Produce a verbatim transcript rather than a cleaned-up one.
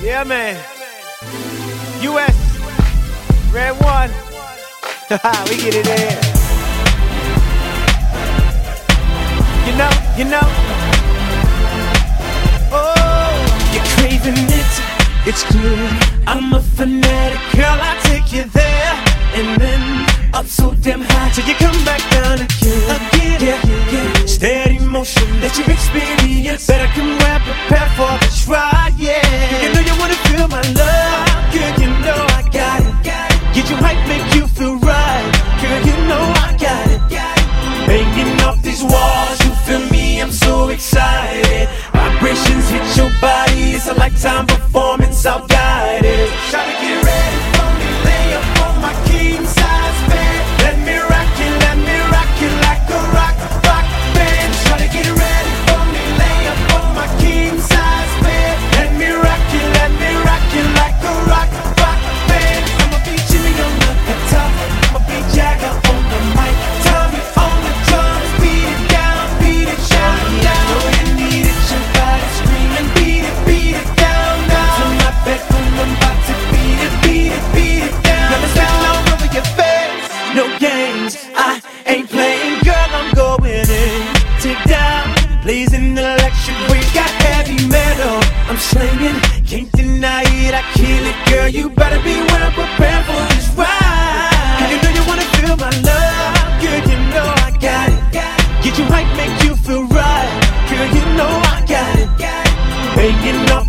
Yeah, man. U S Red One. We get it in. You know, you know. Oh, you're craving it. It's good. I'm a fanatic, girl. I take you there, and then up so damn high till you come back down again. Again, yeah, yeah. Steady motion that you experience. Better come well prepared for the try, yeah. You know you wanna feel my love, girl. You know I got it. Get you hype, make you feel right, girl. You know I got it. Banging off these walls, you feel me? I'm so excited. Vibrations hit your body. It's a lifetime performance. I'll guide it. Try to get ready for me. Lay up on my king size bed. Let me rock you, let me rock you like a rock, rock band. Try to get ready for me. Lay up on my king size bed. Let me rock you, let me rock you like a rock, rock band. I'ma be Jimmy on the guitar. I'ma be Jagger on the mic. Tommy on the drums. Beat it down, beat it down, down. Know you need it, your body screaming. Beat it, beat it down, down. To my bedroom, I'm about to beat it, beat it, beat it down. Let me stand all over your face. No games, I ain't playing, girl. I'm going in. Take down, blazing electric. We got heavy metal. I'm slinging, can't deny it. I kill it, girl. You better be well prepared for this ride. Girl, you know you wanna feel my love. Girl, you know I got it. Get you hype, make you feel right. Girl, you know I got it. Banging off